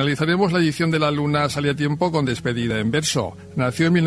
Actualizaremos la edición de La Luna sale a tiempo con despedida en verso. Nació en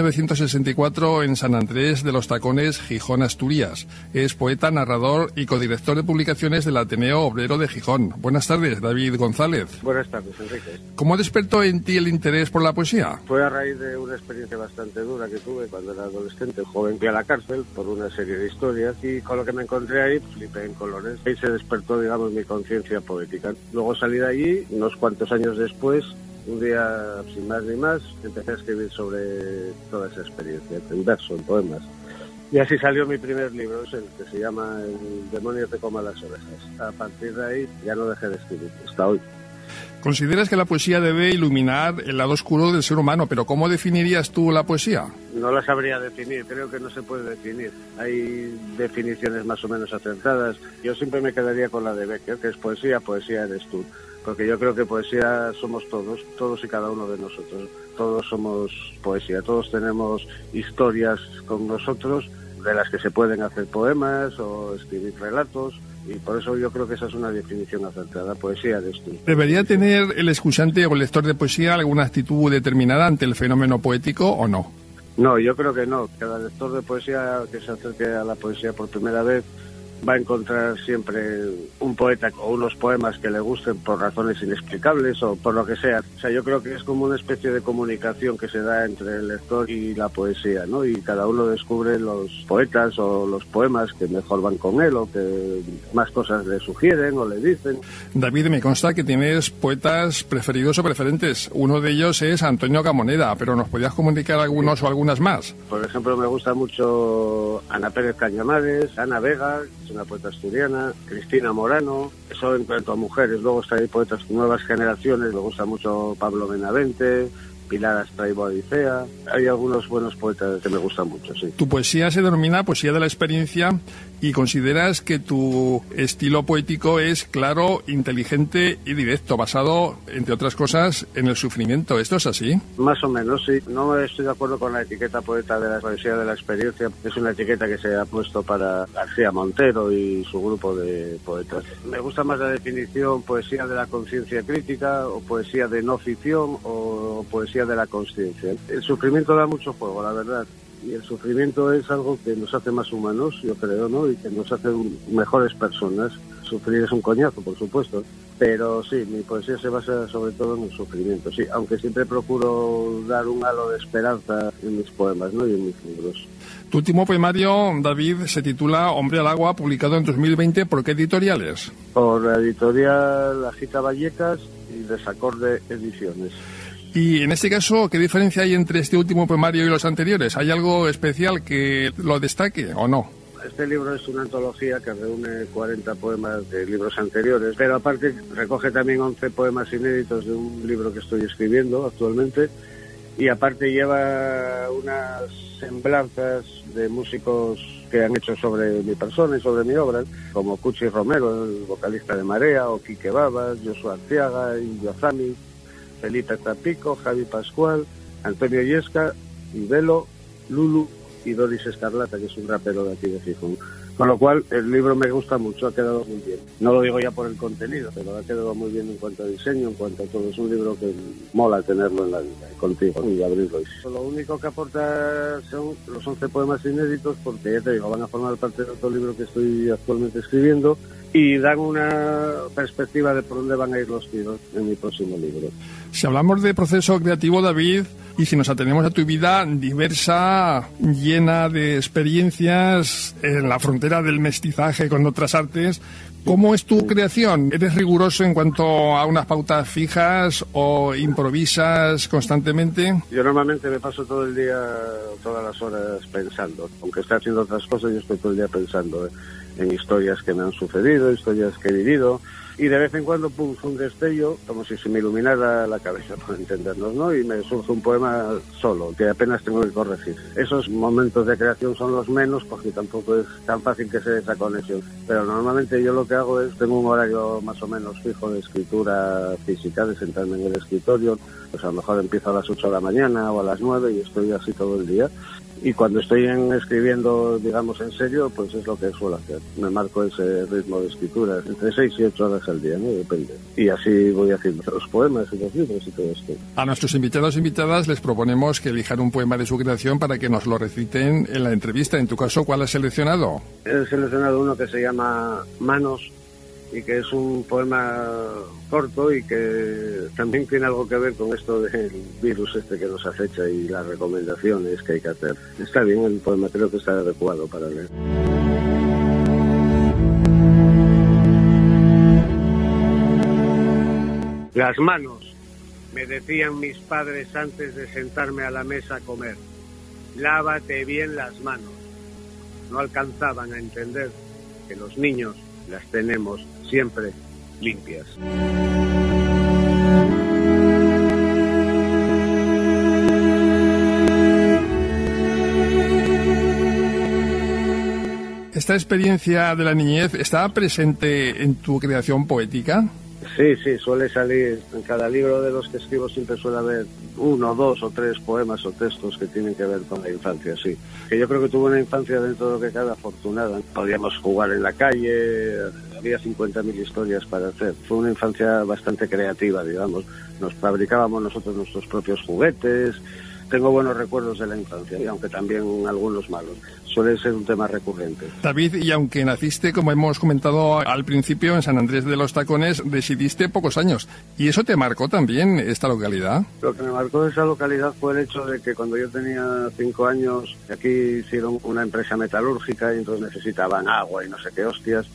1964 en San Andrés de los Tacones, Gijón, Asturias. Es poeta, narrador y codirector de publicaciones del Ateneo Obrero de Gijón. Buenas tardes, David González. Buenas tardes, Enrique. ¿Cómo despertó en ti el interés por la poesía? Fue a raíz de una experiencia bastante dura que tuve cuando era adolescente. Joven, fui a la cárcel por una serie de historias y con lo que me encontré ahí, flipé en colores. Ahí se despertó, digamos, mi conciencia poética. Luego salí de allí, unos cuantos años después, un día, sin más ni más, empecé a escribir sobre toda esa experiencia, en verso, en poemas. Y así salió mi primer libro, es el que se llama El demonio te coma las orejas. A partir de ahí ya no dejé de escribir, hasta hoy. Consideras que la poesía debe iluminar el lado oscuro del ser humano, pero ¿cómo definirías tú la poesía? No la sabría definir, creo que no se puede definir. Hay definiciones más o menos acertadas. Yo siempre me quedaría con la de Becker, que es poesía, poesía eres tú. Porque yo creo que poesía somos todos y cada uno de nosotros. Todos somos poesía, todos tenemos historias con nosotros de las que se pueden hacer poemas o escribir relatos. Y por eso yo creo que esa es una definición acertada. Poesía eres tú. ¿Debería tener el escuchante o el lector de poesía alguna actitud determinada ante el fenómeno poético o no? No, yo creo que no. Cada lector de poesía que se acerque a la poesía por primera vez va a encontrar siempre un poeta o unos poemas que le gusten por razones inexplicables o por lo que sea. O sea, yo creo que es como una especie de comunicación que se da entre el lector y la poesía, ¿no? Y cada uno descubre los poetas o los poemas que mejor van con él o que más cosas le sugieren o le dicen. David, me consta que tienes poetas preferidos o preferentes. Uno de ellos es Antonio Camonera, pero ¿nos podías comunicar algunos o algunas más? Por ejemplo, me gusta mucho Ana Pérez Cañamares, Ana Vega, una poeta asturiana, Cristina Morano, eso en cuanto a mujeres. Luego está ahí poetas de nuevas generaciones, me gusta mucho Pablo Benavente, Pilar Astraibo Adicea. Hay algunos buenos poetas que me gustan mucho, sí. Tu poesía se denomina poesía de la experiencia y consideras que tu estilo poético es claro, inteligente y directo, basado, entre otras cosas, en el sufrimiento. ¿Esto es así? Más o menos, sí. No estoy de acuerdo con la etiqueta poeta de la poesía de la experiencia. Es una etiqueta que se ha puesto para García Montero y su grupo de poetas. Me gusta más la definición poesía de la conciencia crítica o poesía de no ficción o poesía de la consciencia. El sufrimiento da mucho juego, la verdad. Y el sufrimiento es algo que nos hace más humanos, yo creo, ¿no? Y que nos hace mejores personas. Sufrir es un coñazo, por supuesto. Pero sí, mi poesía se basa sobre todo en el sufrimiento, sí. Aunque siempre procuro dar un halo de esperanza en mis poemas, ¿no? Y en mis libros. Tu último poemario, David, se titula Hombre al agua, publicado en 2020. ¿Por qué editoriales? Por la editorial Agita Vallecas y Desacorde Ediciones. Y en este caso, ¿qué diferencia hay entre este último poemario y los anteriores? ¿Hay algo especial que lo destaque o no? Este libro es una antología que reúne 40 poemas de libros anteriores, pero aparte recoge también 11 poemas inéditos de un libro que estoy escribiendo actualmente, y aparte lleva unas semblanzas de músicos que han hecho sobre mi persona y sobre mi obra, como Cuchi Romero, el vocalista de Marea, o Quique Babas, Josué Arteaga, Indio Azami, Felipe Tapico, Javi Pascual, Antonio Yesca, Ibelo, Lulu y Doris Escarlata, que es un rapero de aquí de Gijón. Con lo cual, el libro me gusta mucho, ha quedado muy bien. No lo digo ya por el contenido, pero ha quedado muy bien en cuanto a diseño, en cuanto a todo. Es un libro que mola tenerlo en la vida, contigo, y abrirlo. Lo único que aporta son los 11 poemas inéditos, porque ya te digo, van a formar parte de otro libro que estoy actualmente escribiendo, y dan una perspectiva de por dónde van a ir los tiros en mi próximo libro. Si hablamos de proceso creativo, David, y si nos atenemos a tu vida diversa, llena de experiencias en la frontera del mestizaje con otras artes, ¿cómo es tu creación? ¿Eres riguroso en cuanto a unas pautas fijas o improvisas constantemente? Yo normalmente me paso todo el día, todas las horas pensando. Aunque esté haciendo otras cosas, yo estoy todo el día pensando en historias que me han sucedido, historias que he vivido, y de vez en cuando pum, un destello, como si se me iluminara la cabeza, por entendernos, ¿no? Y me surge un poema solo, que apenas tengo que corregir. Esos momentos de creación son los menos, porque tampoco es tan fácil que se dé esa conexión. Pero normalmente yo lo que hago es, tengo un horario más o menos fijo de escritura física, de sentarme en el escritorio, pues a lo mejor empiezo a las 8 de la mañana o a las 9 y estoy así todo el día. Y cuando estoy escribiendo, digamos, en serio, pues es lo que suelo hacer. Me marco ese ritmo de escritura, entre 6 y 8 horas poemas al día, ¿no? Depende. Y así voy haciendo los poemas y los libros y todo esto. A nuestros invitados e invitadas les proponemos que elijan un poema de su creación para que nos lo reciten en la entrevista. En tu caso, ¿cuál has seleccionado? He seleccionado uno que se llama Manos, y que es un poema corto y que también tiene algo que ver con esto del virus este que nos acecha y las recomendaciones que hay que hacer. Está bien el poema, creo que está adecuado para leer. Las manos, me decían mis padres antes de sentarme a la mesa a comer. Lávate bien las manos. No alcanzaban a entender que los niños las tenemos siempre limpias. ¿Esta experiencia de la niñez está presente en tu creación poética? Sí, suele salir. En cada libro de los que escribo siempre suele haber 1, 2 o 3 poemas o textos que tienen que ver con la infancia, sí. Que yo creo que tuve una infancia dentro de lo que cabe afortunada. Podíamos jugar en la calle, había 50.000 historias para hacer. Fue una infancia bastante creativa, digamos. Nos fabricábamos nosotros nuestros propios juguetes. Tengo buenos recuerdos de la infancia, aunque también algunos malos. Suele ser un tema recurrente. David, y aunque naciste, como hemos comentado al principio, en San Andrés de los Tacones, residiste pocos años. ¿Y eso te marcó también, esta localidad? Lo que me marcó de esa localidad fue el hecho de que cuando yo tenía 5 años, aquí hicieron una empresa metalúrgica y entonces necesitaban agua y no sé qué hostias.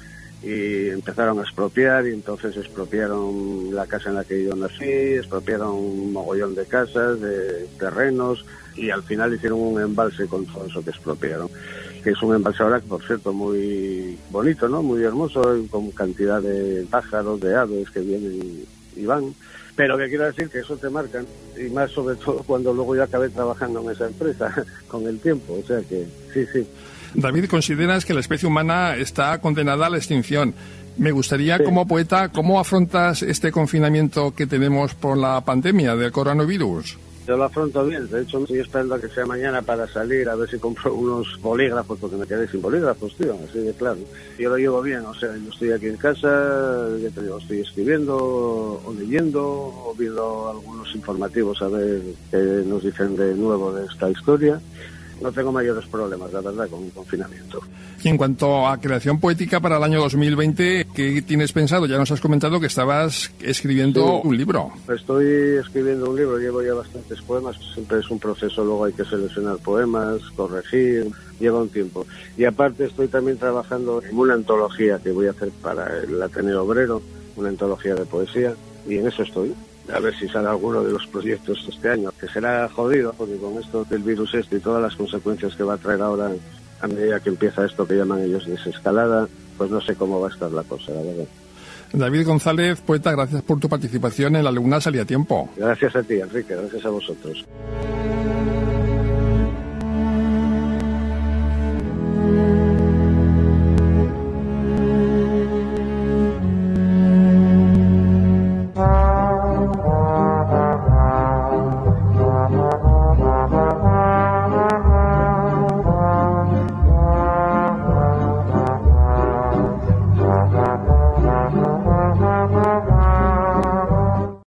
Y empezaron a expropiar, y entonces expropiaron la casa en la que yo nací, expropiaron un mogollón de casas, de terrenos, y al final hicieron un embalse con todo eso que expropiaron, que es un embalse ahora, por cierto, muy bonito, ¿no? Muy hermoso, con cantidad de pájaros, de aves que vienen y van. Pero que quiero decir que eso te marcan, y más sobre todo cuando luego yo acabé trabajando en esa empresa con el tiempo, o sea que sí. David, ¿consideras que la especie humana está condenada a la extinción? Me gustaría, sí, como poeta, ¿cómo afrontas este confinamiento que tenemos por la pandemia del coronavirus? Yo lo afronto bien, de hecho estoy esperando a que sea mañana para salir, a ver si compro unos bolígrafos, porque me quedé sin bolígrafos, tío, así de claro. Yo lo llevo bien, o sea, yo estoy aquí en casa, ya te digo, estoy escribiendo o leyendo o viendo algunos informativos a ver qué nos dicen de nuevo de esta historia. No tengo mayores problemas, la verdad, con el confinamiento. Y en cuanto a creación poética para el año 2020, ¿qué tienes pensado? Ya nos has comentado que estabas escribiendo un libro. Estoy escribiendo un libro, llevo ya bastantes poemas, siempre es un proceso, luego hay que seleccionar poemas, corregir, lleva un tiempo. Y aparte estoy también trabajando en una antología que voy a hacer para el Ateneo Obrero, una antología de poesía, y en eso estoy. A ver si sale alguno de los proyectos este año, que será jodido, porque con esto del virus y todas las consecuencias que va a traer ahora a medida que empieza esto que llaman ellos desescalada, pues no sé cómo va a estar la cosa, la verdad. David González, poeta, gracias por tu participación en La Luna Salía a Tiempo. Gracias a ti, Enrique, gracias a vosotros.